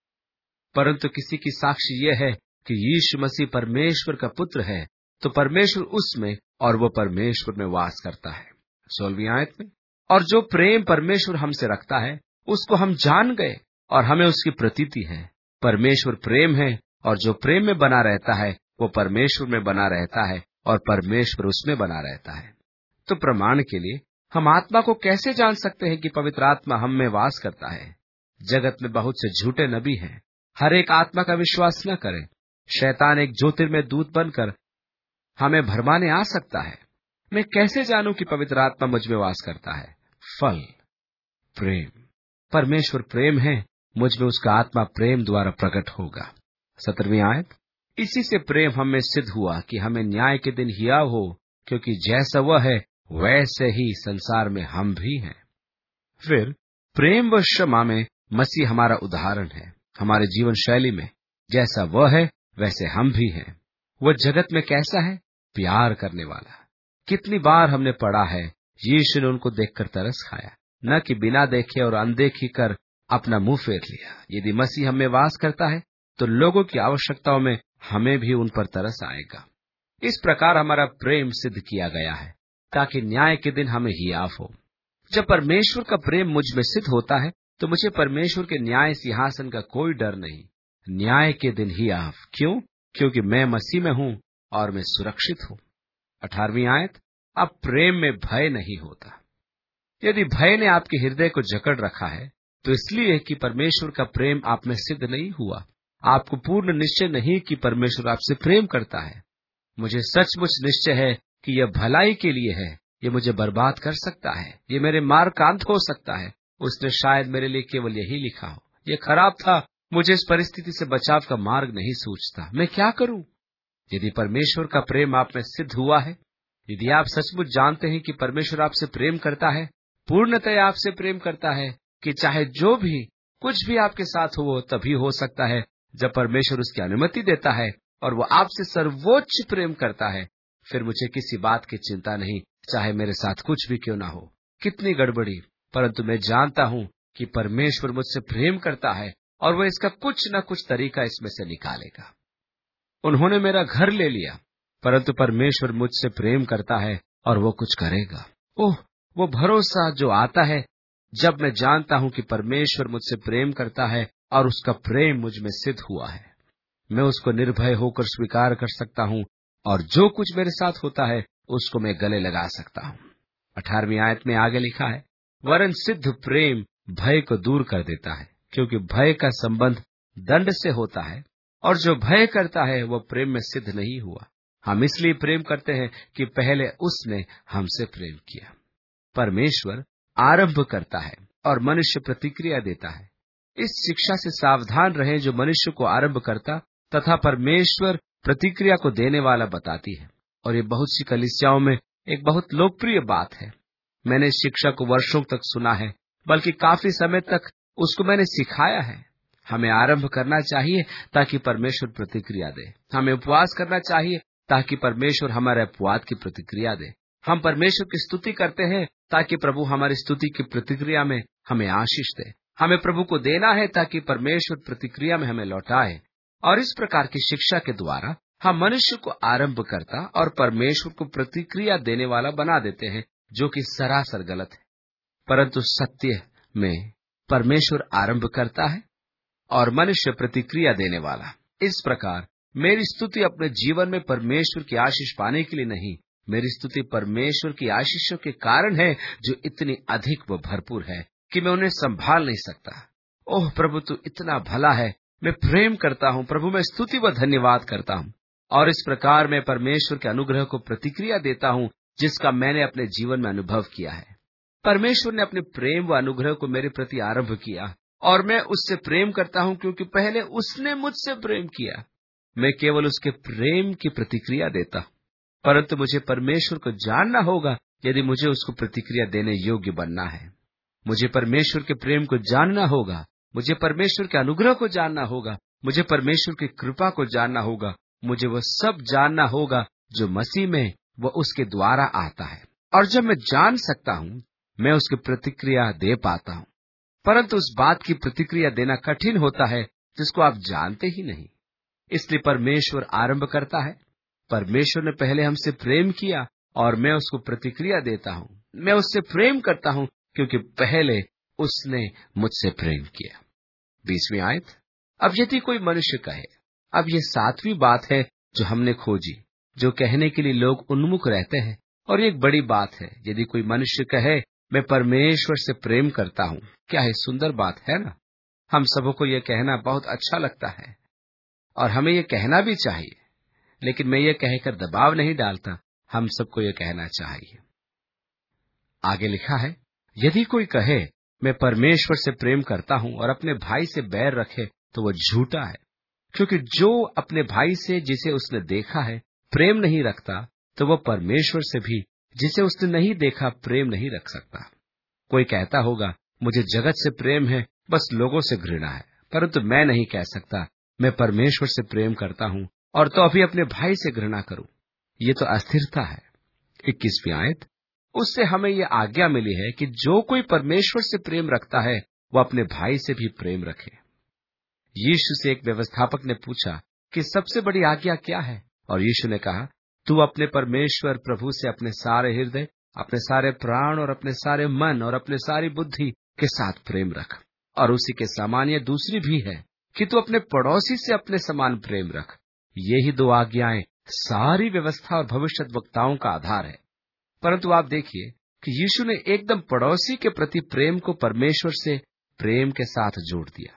परंतु किसी की साक्षी यह है कि यीशु मसीह परमेश्वर का पुत्र है, तो परमेश्वर उसमें और वो परमेश्वर में वास करता है। 16वीं आयत में, और जो प्रेम परमेश्वर हमसे रखता है उसको हम जान गए और हमें उसकी प्रतीति है। परमेश्वर प्रेम है और जो प्रेम में बना रहता है वो परमेश्वर में बना रहता है और परमेश्वर उसमें बना रहता है। तो प्रमाण के लिए हम आत्मा को कैसे जान सकते हैं कि पवित्र आत्मा हम में वास करता है? जगत में बहुत से झूठे नबी हैं। हर एक आत्मा का विश्वास न करें। शैतान एक ज्योतिर्मय दूत बनकर हमें भरमाने आ सकता है। मैं कैसे जानूं कि पवित्र आत्मा मुझ में वास करता है? फल, प्रेम। परमेश्वर प्रेम है, मुझ में उसका आत्मा प्रेम द्वारा प्रकट होगा। 17वीं आयत, इसी से प्रेम हम में सिद्ध हुआ कि हमें न्याय के दिन हियाव हो, क्योंकि जैसा वह है वैसे ही संसार में हम भी हैं। फिर प्रेम व क्षमा में मसीह हमारा उदाहरण है। हमारे जीवन शैली में जैसा वह है वैसे हम भी हैं। वह जगत में कैसा है? प्यार करने वाला। कितनी बार हमने पढ़ा है, यीशु ने उनको देखकर तरस खाया, न कि बिना देखे और अनदेखी कर अपना मुंह फेर लिया। यदि मसीह हम में वास करता है तो लोगों की आवश्यकताओं में हमें भी उन पर तरस आएगा। इस प्रकार हमारा प्रेम सिद्ध किया गया है ताकि न्याय के दिन हमें हियाव हो। जब परमेश्वर का प्रेम मुझ में सिद्ध होता है तो मुझे परमेश्वर के न्याय सिंहासन का कोई डर नहीं। न्याय के दिन हियाव क्यों? क्योंकि मैं मसीह में हूं और मैं सुरक्षित हूं। 18वीं आयत, अब प्रेम में भय नहीं होता। यदि भय ने आपके हृदय को जकड़ रखा है तो इसलिए कि परमेश्वर का प्रेम आप में सिद्ध नहीं हुआ। आपको पूर्ण निश्चय नहीं कि परमेश्वर आपसे प्रेम करता है। मुझे सचमुच निश्चय है कि यह भलाई के लिए है। ये मुझे बर्बाद कर सकता है, ये मेरे मार्ग का अंत हो सकता है। उसने शायद मेरे लिए केवल यही लिखा हो। ये खराब था, मुझे इस परिस्थिति से बचाव का मार्ग नहीं सूझता, मैं क्या करूं? यदि परमेश्वर का प्रेम आप में सिद्ध हुआ है, यदि आप सचमुच जानते हैं कि परमेश्वर आपसे प्रेम करता है, पूर्णतः आपसे प्रेम करता है, कि चाहे जो भी कुछ भी आपके साथ हो वो तभी हो सकता है जब परमेश्वर उसकी अनुमति देता है और वो आपसे सर्वोच्च प्रेम करता है, फिर मुझे किसी बात की चिंता नहीं, चाहे मेरे साथ कुछ भी क्यों ना हो, कितनी गड़बड़ी, परंतु मैं जानता हूं कि परमेश्वर मुझसे प्रेम करता है और वह इसका कुछ न कुछ तरीका इसमें से निकालेगा। उन्होंने मेरा घर ले लिया, परंतु परमेश्वर मुझसे प्रेम करता है और वो कुछ करेगा। ओह, वो भरोसा जो आता है जब मैं जानता हूं कि परमेश्वर मुझसे प्रेम करता है और उसका प्रेम मुझ में सिद्ध हुआ है। मैं उसको निर्भय होकर स्वीकार कर सकता हूं और जो कुछ मेरे साथ होता है उसको मैं गले लगा सकता हूं। 18वीं आयत में आगे लिखा है, वरन सिद्ध प्रेम भय को दूर कर देता है, क्योंकि भय का संबंध दंड से होता है और जो भय करता है वह प्रेम में सिद्ध नहीं हुआ। हम इसलिए प्रेम करते हैं कि पहले उसने हमसे प्रेम किया। परमेश्वर आरंभ करता है और मनुष्य प्रतिक्रिया देता है। इस शिक्षा से सावधान रहें जो मनुष्य को आरंभ करता तथा परमेश्वर प्रतिक्रिया को देने वाला बताती है। और ये बहुत सी कलीसियाओं में एक बहुत लोकप्रिय बात है। मैंने इस शिक्षा को वर्षों तक सुना है, बल्कि काफी समय तक उसको मैंने सिखाया है। हमें आरंभ करना चाहिए ताकि परमेश्वर प्रतिक्रिया दे। हमें उपवास करना चाहिए ताकि परमेश्वर हमारे अपवाद की प्रतिक्रिया दे। हम परमेश्वर की स्तुति करते हैं ताकि प्रभु हमारी स्तुति की प्रतिक्रिया में हमें आशीष दे। हमें प्रभु को देना है ताकि परमेश्वर प्रतिक्रिया में हमें लौटाए। और इस प्रकार की शिक्षा के द्वारा हम मनुष्य को आरंभ करता और परमेश्वर को प्रतिक्रिया देने वाला बना देते हैं, जो कि सरासर गलत है। परंतु सत्य में परमेश्वर आरंभ करता है और मनुष्य प्रतिक्रिया देने वाला। इस प्रकार मेरी स्तुति अपने जीवन में परमेश्वर की आशीष पाने के लिए नहीं, मेरी स्तुति परमेश्वर की आशीषों के कारण है, जो इतनी अधिक व भरपूर है कि मैं उन्हें संभाल नहीं सकता। ओह प्रभु, तू इतना भला है। मैं प्रेम करता हूँ प्रभु, मैं स्तुति व धन्यवाद करता हूँ। और इस प्रकार मैं परमेश्वर के अनुग्रह को प्रतिक्रिया देता हूँ, जिसका मैंने अपने जीवन में अनुभव किया है। परमेश्वर ने अपने प्रेम व अनुग्रह को मेरे प्रति आरंभ किया और मैं उससे प्रेम करता हूँ, क्योंकि पहले उसने मुझसे प्रेम किया। मैं केवल उसके प्रेम की प्रतिक्रिया देता हूँ, परंतु मुझे परमेश्वर को जानना होगा यदि मुझे उसको प्रतिक्रिया देने योग्य बनना है। मुझे परमेश्वर के प्रेम को जानना होगा, मुझे परमेश्वर के अनुग्रह को जानना होगा, मुझे परमेश्वर की कृपा को जानना होगा, मुझे वह सब जानना होगा जो मसीह में व उसके द्वारा आता है। और जब मैं जान सकता हूँ, मैं उसकी प्रतिक्रिया दे पाता हूँ। परंतु उस बात की प्रतिक्रिया देना कठिन होता है जिसको आप जानते ही नहीं। इसलिए परमेश्वर आरंभ करता है। परमेश्वर ने पहले हमसे प्रेम किया और मैं उसको प्रतिक्रिया देता हूँ। मैं उससे प्रेम करता हूँ क्योंकि पहले उसने मुझसे प्रेम किया। 20वीं आयत। अब यदि कोई मनुष्य कहे, अब ये 7वीं बात है जो हमने खोजी, जो कहने के लिए लोग उन्मुख रहते हैं, और ये एक बड़ी बात है। यदि कोई मनुष्य कहे मैं परमेश्वर से प्रेम करता हूँ, क्या है सुंदर बात है ना। हम सबको ये कहना बहुत अच्छा लगता है और हमें ये कहना भी चाहिए, लेकिन मैं ये कहकर दबाव नहीं डालता, हम सबको ये कहना चाहिए। आगे लिखा है, यदि कोई कहे मैं परमेश्वर से प्रेम करता हूँ और अपने भाई से बैर रखे तो वह झूठा है, क्योंकि जो अपने भाई से जिसे उसने देखा है प्रेम नहीं रखता, तो वह परमेश्वर से भी जिसे उसने नहीं देखा प्रेम नहीं रख सकता। कोई कहता होगा मुझे जगत से प्रेम है, बस लोगों से घृणा है, परंतु मैं नहीं कह सकता मैं परमेश्वर से प्रेम करता हूँ और तो अभी अपने भाई से घृणा करूं। ये तो अस्थिरता है। 21वीं आयत। उससे हमें ये आज्ञा मिली है कि जो कोई परमेश्वर से प्रेम रखता है वह अपने भाई से भी प्रेम रखे। यीशु से एक व्यवस्थापक ने पूछा कि सबसे बड़ी आज्ञा क्या है, और यीशु ने कहा, तू अपने परमेश्वर प्रभु से अपने सारे हृदय, अपने सारे प्राण और अपने सारे मन और अपने सारी बुद्धि के साथ प्रेम रख। और उसी के समान ये दूसरी भी है कि तू अपने पड़ोसी से अपने समान प्रेम रख। यही 2 आज्ञाएं सारी व्यवस्था और भविष्यद्वक्ताओं का आधार है। परंतु आप देखिए कि यीशु ने एकदम पड़ोसी के प्रति प्रेम को परमेश्वर से प्रेम के साथ जोड़ दिया।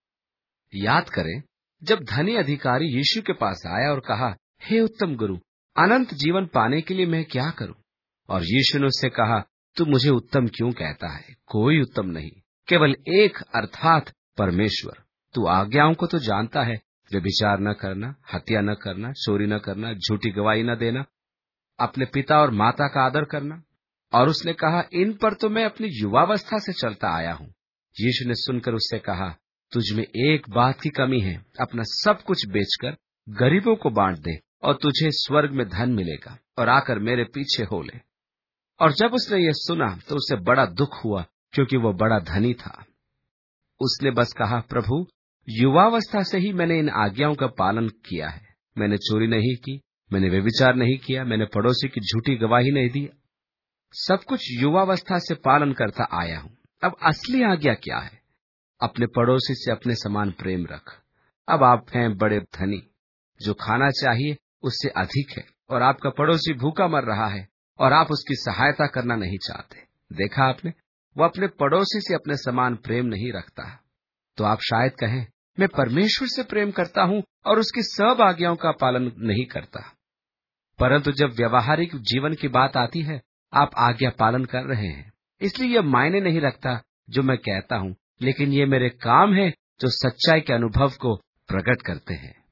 याद करें, जब धनी अधिकारी यीशु के पास आया और कहा, हे उत्तम गुरु, अनंत जीवन पाने के लिए मैं क्या करूं? और यीशु ने उससे कहा, तू मुझे उत्तम क्यों कहता है? कोई उत्तम नहीं, केवल एक, अर्थात परमेश्वर। तू आज्ञाओं को तो जानता है, व्यभिचार न करना, हत्या न करना, चोरी न करना, झूठी गवाही न देना, अपने पिता और माता का आदर करना। और उसने कहा, इन पर तो मैं अपनी युवावस्था से चलता आया हूं। यीशु ने सुनकर उससे कहा, तुझ में एक बात की कमी है, अपना सब कुछ बेचकर गरीबों को बांट दे और तुझे स्वर्ग में धन मिलेगा, और आकर मेरे पीछे हो ले। और जब उसने ये सुना तो उसे बड़ा दुख हुआ, क्योंकि वो बड़ा धनी था। उसने बस कहा, प्रभु, युवावस्था से ही मैंने इन आज्ञाओं का पालन किया है। मैंने चोरी नहीं की, मैंने व्यभिचार नहीं किया, मैंने पड़ोसी की झूठी गवाही नहीं दी, सब कुछ युवावस्था से पालन करता आया हूं। अब असली आज्ञा क्या है? अपने पड़ोसी से अपने समान प्रेम रख। अब आप हैं बड़े धनी, जो खाना चाहिए उससे अधिक है, और आपका पड़ोसी भूखा मर रहा है और आप उसकी सहायता करना नहीं चाहते। देखा आपने, वो अपने पड़ोसी से अपने समान प्रेम नहीं रखता। तो आप शायद कहें, मैं परमेश्वर से प्रेम करता हूं और उसकी सब आज्ञाओं का पालन नहीं करता। परंतु जब व्यवहारिक जीवन की बात आती है, आप आज्ञा पालन कर रहे हैं, इसलिए यह मायने नहीं रखता जो मैं कहता हूँ, लेकिन ये मेरे काम हैं जो सच्चाई के अनुभव को प्रकट करते हैं।